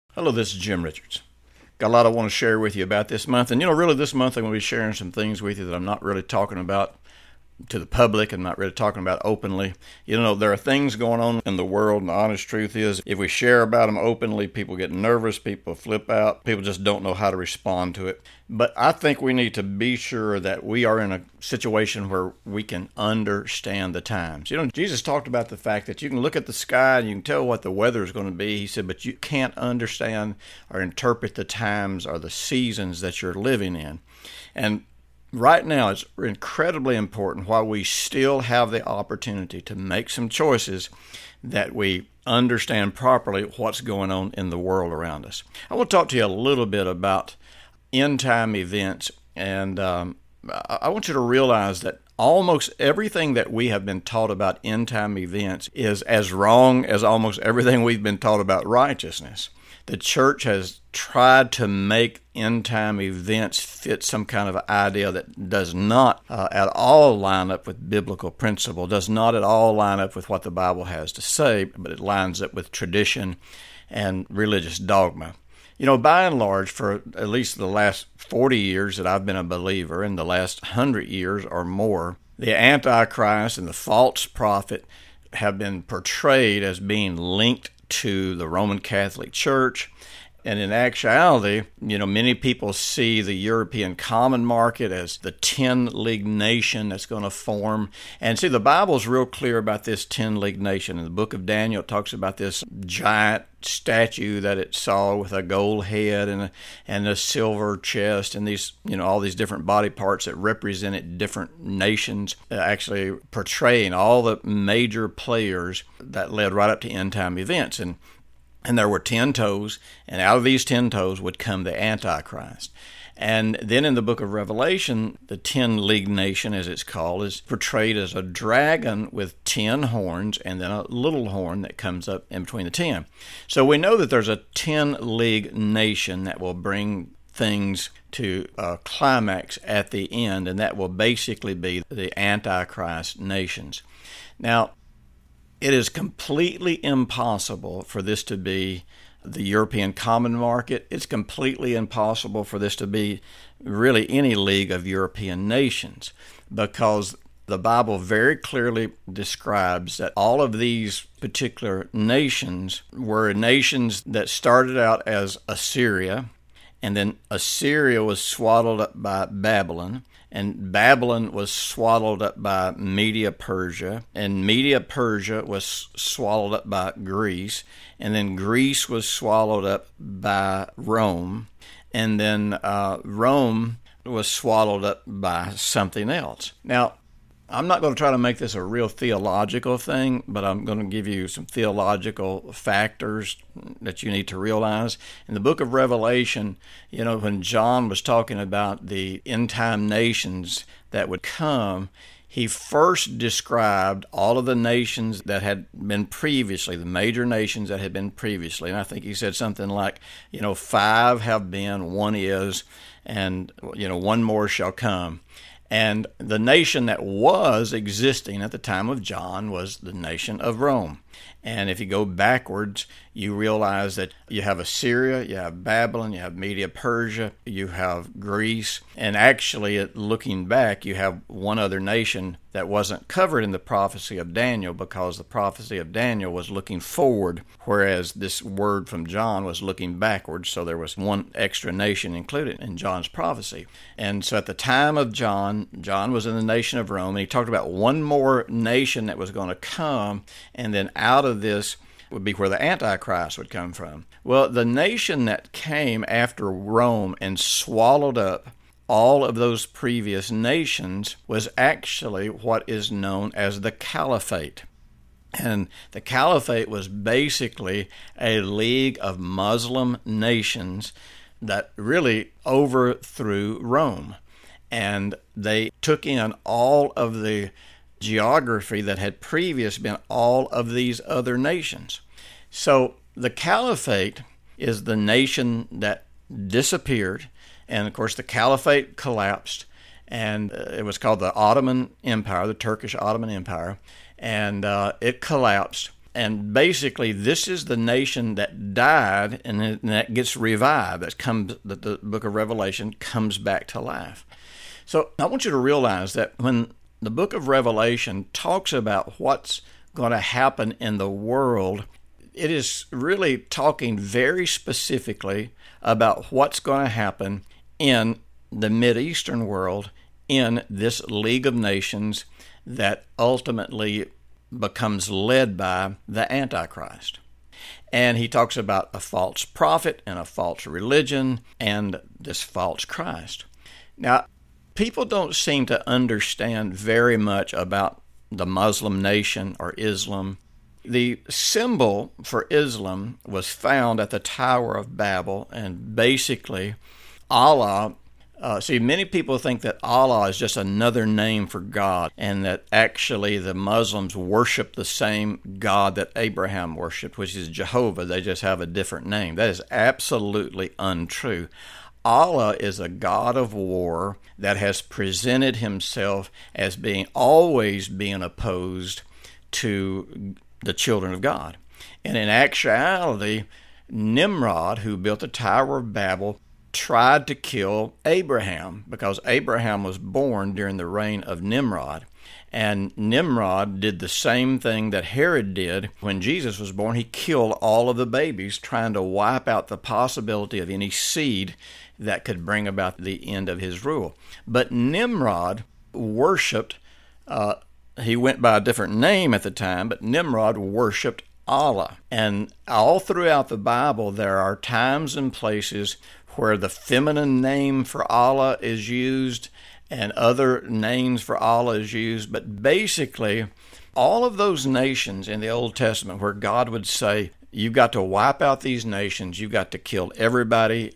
Hello, this is Jim Richards. Got a lot I want to share with you about this month. And, really this month I'm going to be sharing some things with you that I'm not really talking about to the public and not really talking about openly. There are things going on in the world, and the honest truth is, if we share about them openly, people get nervous, people flip out, people just don't know how to respond to it. But I think we need to be sure that we are in a situation where we can understand the times. Jesus talked about the fact that you can look at the sky and you can tell what the weather is going to be. He said, but you can't understand or interpret the times or the seasons that you're living in. And right now, it's incredibly important while we still have the opportunity to make some choices that we understand properly what's going on in the world around us. I want to talk to you a little bit about end-time events, and I want you to realize that almost everything that we have been taught about end-time events is as wrong as almost everything we've been taught about righteousness. The church has tried to make end-time events fit some kind of idea that does not at all line up with biblical principle, does not at all line up with what the Bible has to say, but it lines up with tradition and religious dogma. By and large, for at least the last 40 years that I've been a believer, and the last 100 years or more, the Antichrist and the false prophet have been portrayed as being linked to the Roman Catholic Church. And in actuality, many people see the European common market as the 10-league nation that's going to form. And see, the Bible's real clear about this 10-league nation. In the book of Daniel, it talks about this giant statue that it saw with a gold head and a silver chest and these, all these different body parts that represented different nations, actually portraying all the major players that led right up to end-time events. And there were 10 toes, and out of these 10 toes would come the Antichrist. And then in the book of Revelation, the 10-league nation, as it's called, is portrayed as a dragon with 10 horns and then a little horn that comes up in between the 10. So we know that there's a 10-league nation that will bring things to a climax at the end, and that will basically be the Antichrist nations. Now, it is completely impossible for this to be the European common market. It's completely impossible for this to be really any league of European nations, because the Bible very clearly describes that all of these particular nations were nations that started out as Assyria, and then Assyria was swallowed up by Babylon, and Babylon was swallowed up by Media-Persia, and Media-Persia was swallowed up by Greece, and then Greece was swallowed up by Rome, and then Rome was swallowed up by something else. Now, I'm not going to try to make this a real theological thing, but I'm going to give you some theological factors that you need to realize. In the book of Revelation, when John was talking about the end-time nations that would come, he first described all of the nations that had been previously, the major nations that had been previously. And I think he said something like, 5 have been, 1 is, and, 1 more shall come. And the nation that was existing at the time of John was the nation of Rome. And if you go backwards, you realize that you have Assyria, you have Babylon, you have Media-Persia, you have Greece, and actually, looking back, you have one other nation that wasn't covered in the prophecy of Daniel, because the prophecy of Daniel was looking forward, whereas this word from John was looking backwards, so there was one extra nation included in John's prophecy. And so at the time of John was in the nation of Rome, and he talked about one more nation that was going to come, and then out of this would be where the Antichrist would come from. Well, the nation that came after Rome and swallowed up all of those previous nations was actually what is known as the Caliphate. And the Caliphate was basically a league of Muslim nations that really overthrew Rome. And they took in all of the geography that had previously been all of these other nations. So the Caliphate is the nation that disappeared, and of course the Caliphate collapsed, and it was called the Ottoman Empire, the Turkish Ottoman Empire, and it collapsed. And basically, this is the nation that died and that gets revived. That the book of Revelation comes back to life. So I want you to realize that when the book of Revelation talks about what's going to happen in the world, it is really talking very specifically about what's going to happen in the Mideastern world, in this League of Nations that ultimately becomes led by the Antichrist. And he talks about a false prophet and a false religion and this false Christ. Now, people don't seem to understand very much about the Muslim nation or Islam. The symbol for Islam was found at the Tower of Babel, and basically Allah, many people think that Allah is just another name for God, and that actually the Muslims worship the same God that Abraham worshipped, which is Jehovah. They just have a different name. That is absolutely untrue. Allah is a God of war that has presented himself as always being opposed to the children of God. And in actuality, Nimrod, who built the Tower of Babel, tried to kill Abraham because Abraham was born during the reign of Nimrod. And Nimrod did the same thing that Herod did when Jesus was born. He killed all of the babies, trying to wipe out the possibility of any seed that could bring about the end of his rule. But Nimrod worshipped, he went by a different name at the time, but Nimrod worshipped Allah. And all throughout the Bible, there are times and places where the feminine name for Allah is used and other names for Allah is used. But basically, all of those nations in the Old Testament where God would say, you've got to wipe out these nations, you've got to kill everybody.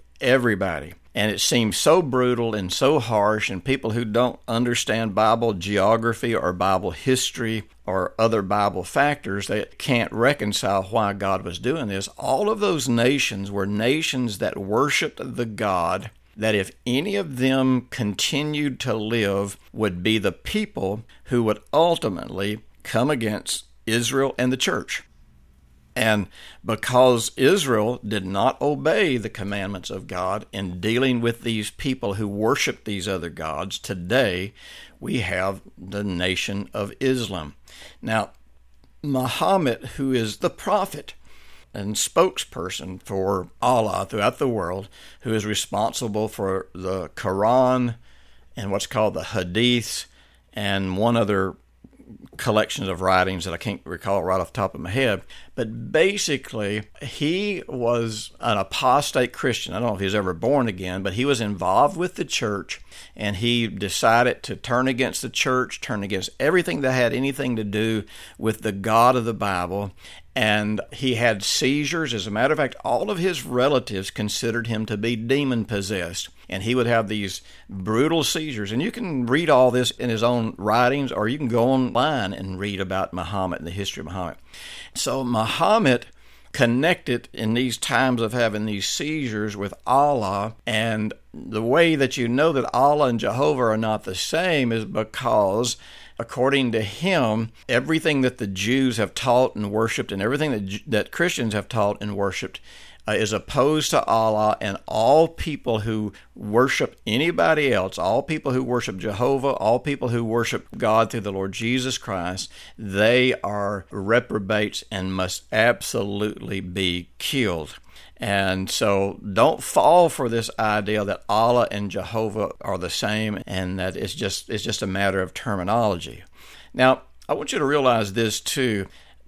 And it seems so brutal and so harsh, and people who don't understand Bible geography or Bible history or other Bible factors, they can't reconcile why God was doing this. All of those nations were nations that worshiped the God that if any of them continued to live would be the people who would ultimately come against Israel and the church. And because Israel did not obey the commandments of God in dealing with these people who worship these other gods, today we have the nation of Islam. Now, Muhammad, who is the prophet and spokesperson for Allah throughout the world, who is responsible for the Quran and what's called the Hadiths and one other collections of writings that I can't recall right off the top of my head. But basically, he was an apostate Christian. I don't know if he was ever born again, but he was involved with the church, and he decided to turn against the church, turn against everything that had anything to do with the God of the Bible. And he had seizures. As a matter of fact, all of his relatives considered him to be demon-possessed. And he would have these brutal seizures. And you can read all this in his own writings, or you can go online and read about Muhammad and the history of Muhammad. So Muhammad connected in these times of having these seizures with Allah. And the way that you know that Allah and Jehovah are not the same is because, according to him, everything that the Jews have taught and worshipped and everything that Christians have taught and worshipped is opposed to Allah, and all people who worship anybody else, all people who worship Jehovah, all people who worship God through the Lord Jesus Christ, they are reprobates and must absolutely be killed. And so don't fall for this idea that Allah and Jehovah are the same and that it's just a matter of terminology. Now, I want you to realize this too.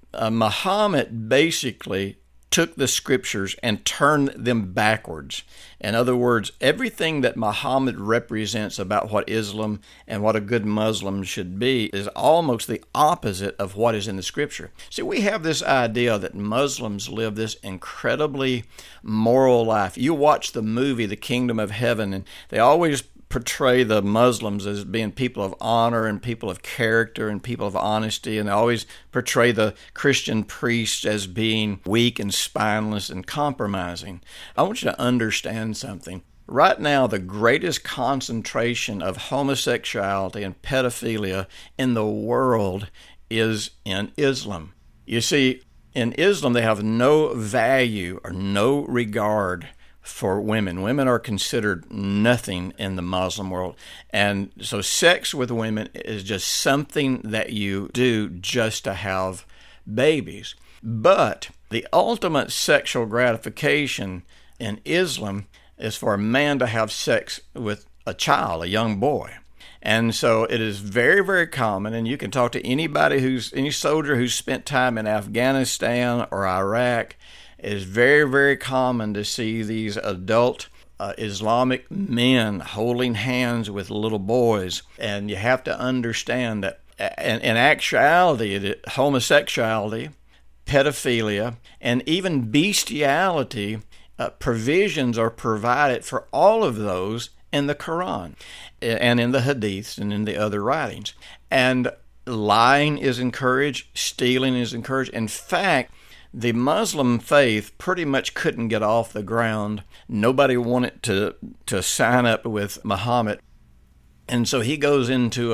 Muhammad basically took the scriptures and turned them backwards. In other words, everything that Muhammad represents about what Islam and what a good Muslim should be is almost the opposite of what is in the scripture. See, we have this idea that Muslims live this incredibly moral life. You watch the movie The Kingdom of Heaven, and they always portray the Muslims as being people of honor and people of character and people of honesty, and they always portray the Christian priests as being weak and spineless and compromising. I want you to understand something. Right now, the greatest concentration of homosexuality and pedophilia in the world is in Islam. You see, in Islam, they have no value or no regard for women. Women are considered nothing in the Muslim world. And so sex with women is just something that you do just to have babies. But the ultimate sexual gratification in Islam is for a man to have sex with a child, a young boy. And so it is very, very common, and you can talk to any soldier who's spent time in Afghanistan or Iraq. It is very, very common to see these adult Islamic men holding hands with little boys. And you have to understand that in actuality, homosexuality, pedophilia, and even bestiality, provisions are provided for all of those in the Quran and in the Hadiths and in the other writings. And lying is encouraged, stealing is encouraged. In fact, the Muslim faith pretty much couldn't get off the ground. Nobody wanted to sign up with Muhammad. And so he goes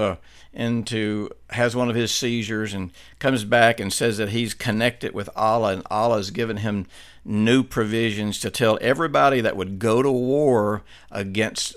has one of his seizures and comes back and says that he's connected with Allah, and Allah has given him new provisions to tell everybody that would go to war against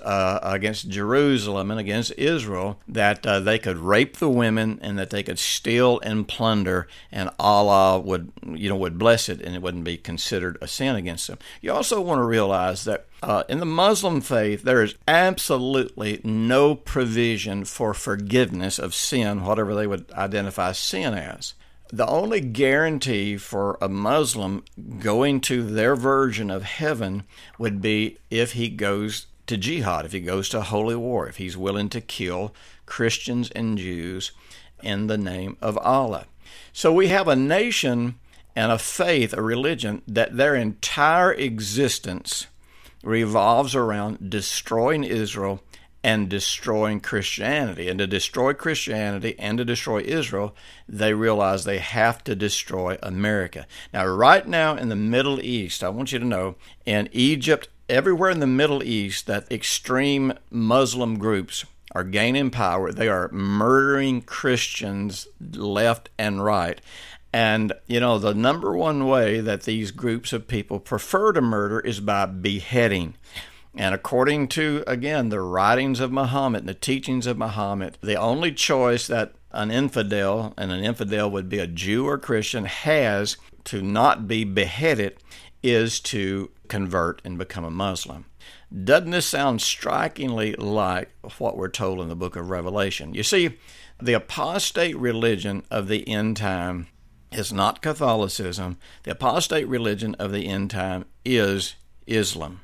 Jerusalem and against Israel that they could rape the women and that they could steal and plunder, and Allah would bless it, and it wouldn't be considered a sin against them. You also want to realize that in the Muslim faith, there is absolutely no provision for forgiveness of sin, whatever they would identify sin as. The only guarantee for a Muslim going to their version of heaven would be if he goes to jihad, if he goes to holy war, if he's willing to kill Christians and Jews in the name of Allah. So we have a nation and a faith, a religion, that their entire existence revolves around destroying Israel and destroying Christianity. And to destroy Christianity and to destroy Israel, they realize they have to destroy America. Now, right now in the Middle East, I want you to know, in Egypt, everywhere in the Middle East, that extreme Muslim groups are gaining power. They are murdering Christians left and right. And, the number one way that these groups of people prefer to murder is by beheading. And according to, again, the writings of Muhammad and the teachings of Muhammad, the only choice that an infidel, and an infidel would be a Jew or Christian, has to not be beheaded is to convert and become a Muslim. Doesn't this sound strikingly like what we're told in the book of Revelation? You see, the apostate religion of the end time is not Catholicism. The apostate religion of the end time is Islam.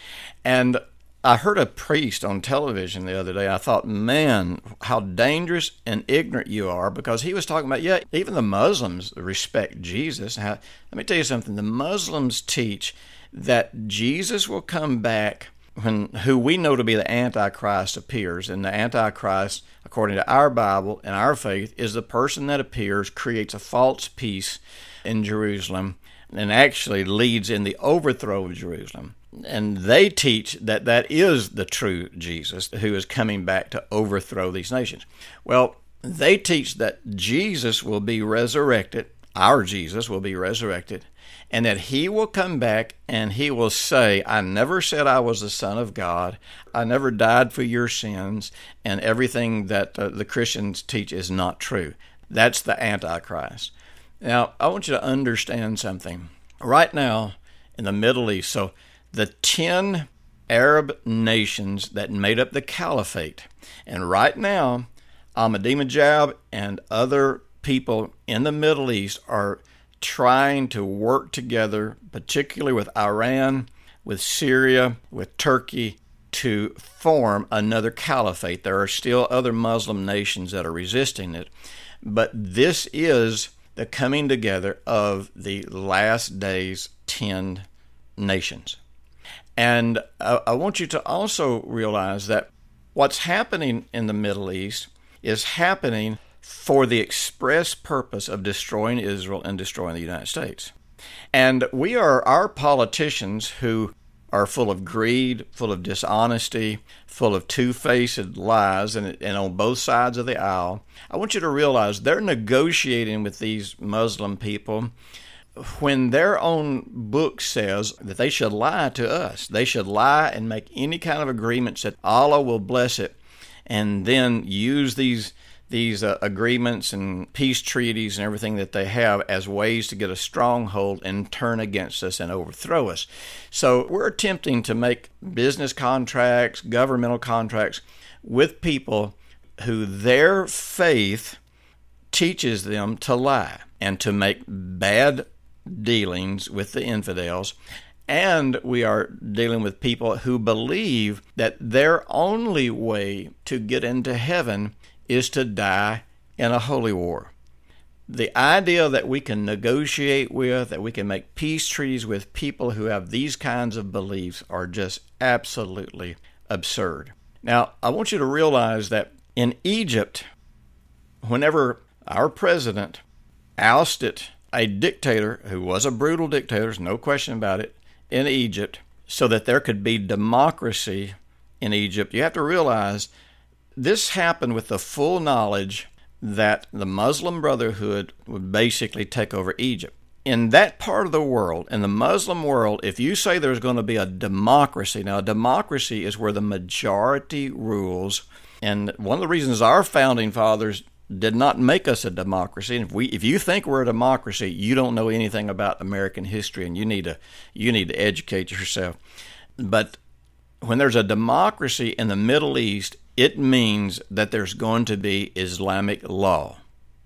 And I heard a priest on television the other day. I thought, man, how dangerous and ignorant you are, because he was talking about, even the Muslims respect Jesus. Let me tell you something. The Muslims teach that Jesus will come back who we know to be the Antichrist appears. And the Antichrist, according to our Bible and our faith, is the person that appears, creates a false peace in Jerusalem, and actually leads in the overthrow of Jerusalem. And they teach that that is the true Jesus who is coming back to overthrow these nations. Well, they teach that Jesus will be resurrected, our Jesus will be resurrected, and that he will come back and he will say, I never said I was the Son of God, I never died for your sins, and everything that the Christians teach is not true. That's the Antichrist. Now, I want you to understand something. Right now, in the Middle East, so the 10 Arab nations that made up the caliphate, and right now, Ahmadinejad and other people in the Middle East are trying to work together, particularly with Iran, with Syria, with Turkey, to form another caliphate. There are still other Muslim nations that are resisting it, but this is the coming together of the last days 10 nations. And I want you to also realize that what's happening in the Middle East is happening for the express purpose of destroying Israel and destroying the United States. And our politicians who are full of greed, full of dishonesty, full of two-faced lies, and on both sides of the aisle, I want you to realize they're negotiating with these Muslim people when their own book says that they should lie to us, they should lie and make any kind of agreements that Allah will bless it, and then use these agreements and peace treaties and everything that they have as ways to get a stronghold and turn against us and overthrow us. So we're attempting to make business contracts, governmental contracts with people who their faith teaches them to lie and to make bad dealings with the infidels. And we are dealing with people who believe that their only way to get into heaven is to die in a holy war. The idea that we can negotiate with, that we can make peace treaties with people who have these kinds of beliefs are just absolutely absurd. Now, I want you to realize that in Egypt, whenever our president ousted a dictator who was a brutal dictator, there's no question about it, in Egypt, so that there could be democracy in Egypt, you have to realize this happened with the full knowledge that the Muslim Brotherhood would basically take over Egypt. In that part of the world, in the Muslim world, if you say there's going to be a democracy, now a democracy is where the majority rules, and one of the reasons our founding fathers did not make us a democracy, and if you think we're a democracy, you don't know anything about American history, and you need to educate yourself. But when there's a democracy in the Middle East, it means that there's going to be Islamic law,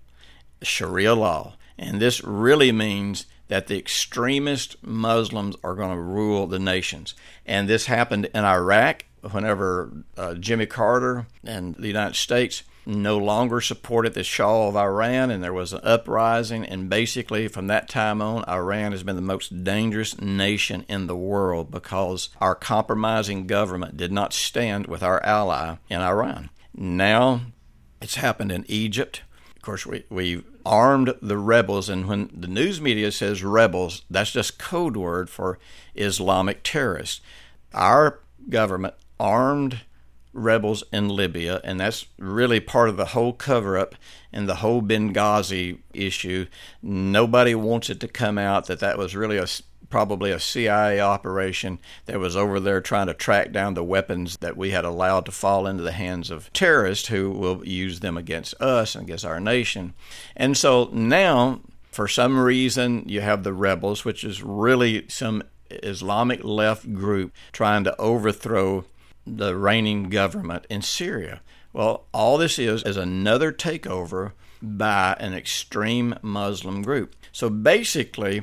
Sharia law. And this really means that the extremist Muslims are going to rule the nations. And this happened in Iraq whenever Jimmy Carter and the United States no longer supported the Shah of Iran, and there was an uprising, and basically from that time on, Iran has been the most dangerous nation in the world because our compromising government did not stand with our ally in Iran. Now it's happened in Egypt. Of course, we armed the rebels, and when the news media says rebels, that's just code word for Islamic terrorists. Our government armed rebels in Libya, and that's really part of the whole cover-up and the whole Benghazi issue. Nobody wants it to come out that was really probably a CIA operation that was over there trying to track down the weapons that we had allowed to fall into the hands of terrorists who will use them against us and against our nation. And so now, for some reason, you have the rebels, which is really some Islamic left group trying to overthrow the reigning government in Syria. Well, all this is another takeover by an extreme Muslim group. So basically,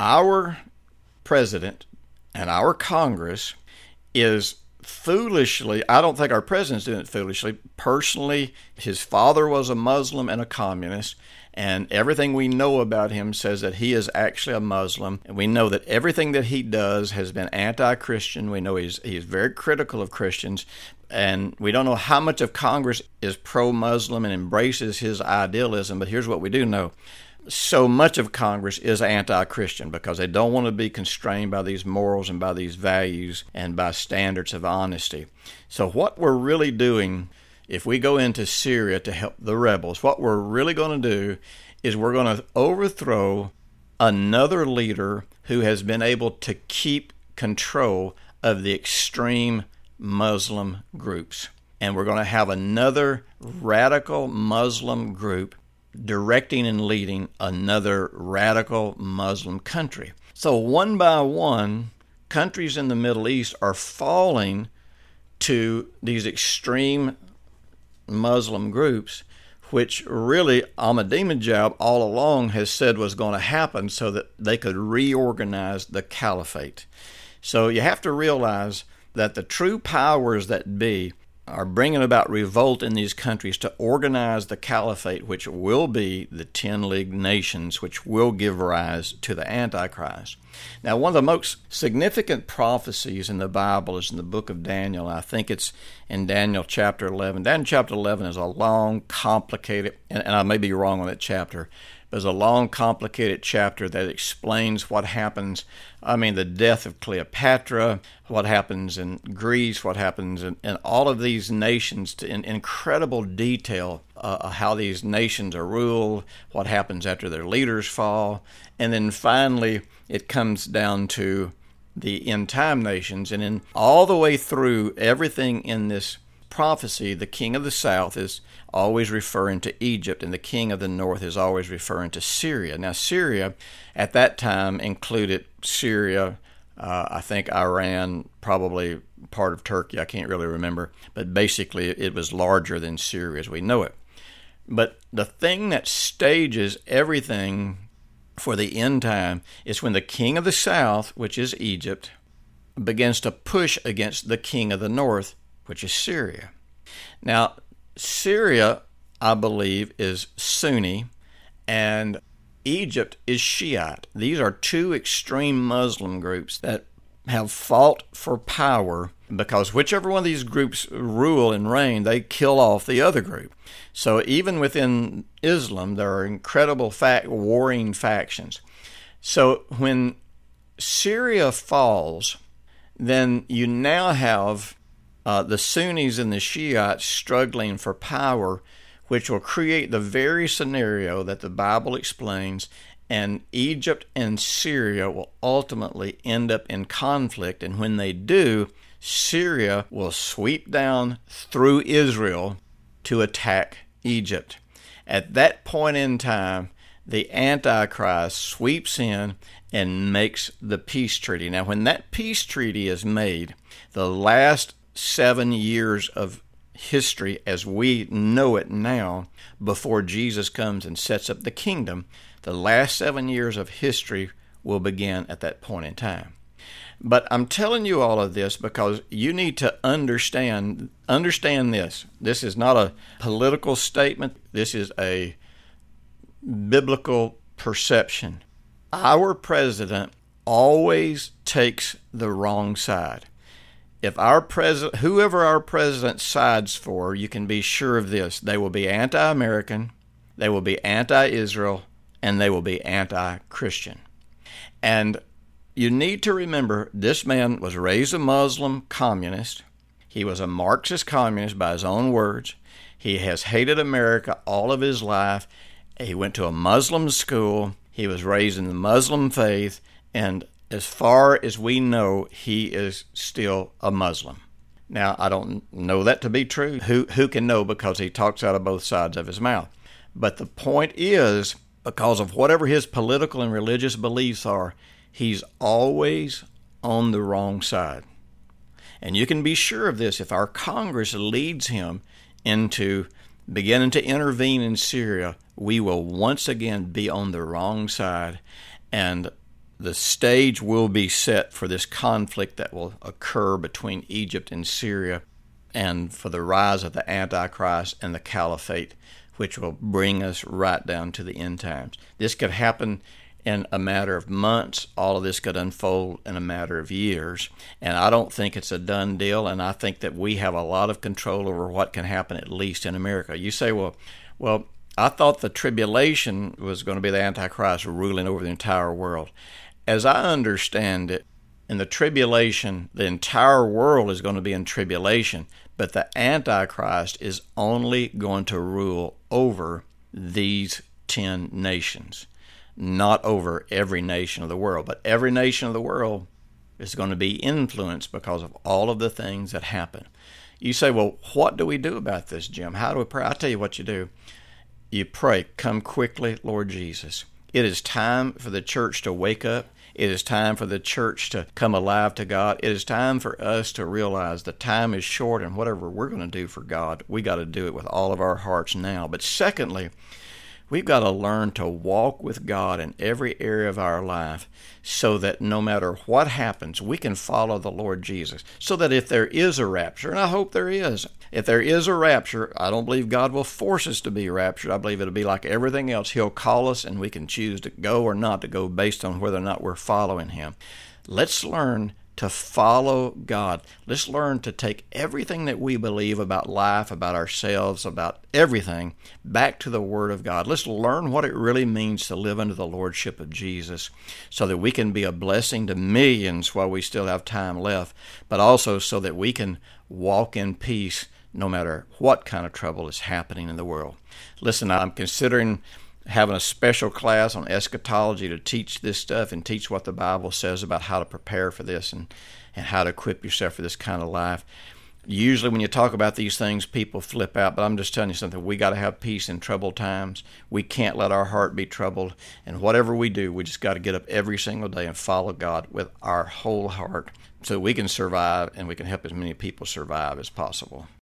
our president and our Congress is foolishly, I don't think our president's doing it foolishly. Personally, his father was a Muslim and a communist, and everything we know about him says that he is actually a Muslim. And we know that everything that he does has been anti-Christian. We know he is very critical of Christians. And we don't know how much of Congress is pro-Muslim and embraces his idealism. But here's what we do know. So much of Congress is anti-Christian because they don't want to be constrained by these morals and by these values and by standards of honesty. So what we're really doing, if we go into Syria to help the rebels, what we're really going to do is we're going to overthrow another leader who has been able to keep control of the extreme Muslim groups. And we're going to have another radical Muslim group directing and leading another radical Muslim country. So one by one, countries in the Middle East are falling to these extreme Muslim groups, which really Ahmadinejad all along has said was going to happen so that they could reorganize the caliphate. So you have to realize that the true powers that be are bringing about revolt in these countries to organize the caliphate, which will be the 10 League Nations, which will give rise to the Antichrist. Now, one of the most significant prophecies in the Bible is in the book of Daniel. I think it's in Daniel chapter 11. Daniel chapter 11 is a long, complicated, and I may be wrong on that chapter, but it's a long, complicated chapter that explains what happens. I mean, the death of Cleopatra, what happens in Greece, what happens in all of these nations in incredible detail how these nations are ruled, what happens after their leaders fall, and then finally it comes down to the end-time nations. And in all the way through everything in this prophecy, the king of the south is always referring to Egypt, and the king of the north is always referring to Syria. Now, Syria at that time included Syria, I think Iran, probably part of Turkey, I can't really remember, but basically it was larger than Syria as we know it. But the thing that stages everything for the end time is when the king of the south, which is Egypt, begins to push against the king of the north, which is Syria. Now, Syria, I believe, is Sunni, and Egypt is Shiite. These are two extreme Muslim groups that have fought for power because whichever one of these groups rule and reign, they kill off the other group. So even within Islam, there are incredible warring factions. So when Syria falls, then you now have the Sunnis and the Shiites struggling for power, which will create the very scenario that the Bible explains, and Egypt and Syria will ultimately end up in conflict. And when they do, Syria will sweep down through Israel to attack Egypt. At that point in time, the Antichrist sweeps in and makes the peace treaty. Now, when that peace treaty is made, the last 7 years of history as we know it now, before Jesus comes and sets up the kingdom, the last 7 years of history will begin at that point in time. But I'm telling you all of this because you need to understand this. This is not a political statement. This is a biblical perception. Our president always takes the wrong side. If whoever our president sides for, you can be sure of this: they will be anti-American, they will be anti-Israel, and they will be anti-Christian. And you need to remember, this man was raised a Muslim communist. He was a Marxist communist by his own words. He has hated America all of his life. He went to a Muslim school. He was raised in the Muslim faith, and as far as we know, he is still a Muslim. Now, I don't know that to be true. Who can know, because he talks out of both sides of his mouth. But the point is, because of whatever his political and religious beliefs are, he's always on the wrong side. And you can be sure of this: if our Congress leads him into beginning to intervene in Syria, we will once again be on the wrong side, and the stage will be set for this conflict that will occur between Egypt and Syria, and for the rise of the Antichrist and the Caliphate, which will bring us right down to the end times. This could happen in a matter of months. All of this could unfold in a matter of years. And I don't think it's a done deal, and I think that we have a lot of control over what can happen, at least in America. You say, well, I thought the tribulation was going to be the Antichrist ruling over the entire world. As I understand it, in the tribulation, the entire world is going to be in tribulation, but the Antichrist is only going to rule over these 10 nations, not over every nation of the world. But every nation of the world is going to be influenced because of all of the things that happen. You say, well, what do we do about this, Jim? How do we pray? I'll tell you what you do. You pray, "Come quickly, Lord Jesus." It is time for the church to wake up. It is time for the church to come alive to God. It is time for us to realize the time is short, and whatever we're going to do for God, we got to do it with all of our hearts now. But secondly, we've got to learn to walk with God in every area of our life so that no matter what happens, we can follow the Lord Jesus. So that if there is a rapture, and I hope there is, if there is a rapture, I don't believe God will force us to be raptured. I believe it'll be like everything else. He'll call us, and we can choose to go or not to go based on whether or not we're following Him. Let's learn to follow God. Let's learn to take everything that we believe about life, about ourselves, about everything, back to the Word of God. Let's learn what it really means to live under the Lordship of Jesus so that we can be a blessing to millions while we still have time left, but also so that we can walk in peace no matter what kind of trouble is happening in the world. Listen, I'm considering having a special class on eschatology to teach this stuff and teach what the Bible says about how to prepare for this and how to equip yourself for this kind of life. Usually when you talk about these things, people flip out, but I'm just telling you something. We got to have peace in troubled times. We can't let our heart be troubled. And whatever we do, we just got to get up every single day and follow God with our whole heart so we can survive and we can help as many people survive as possible.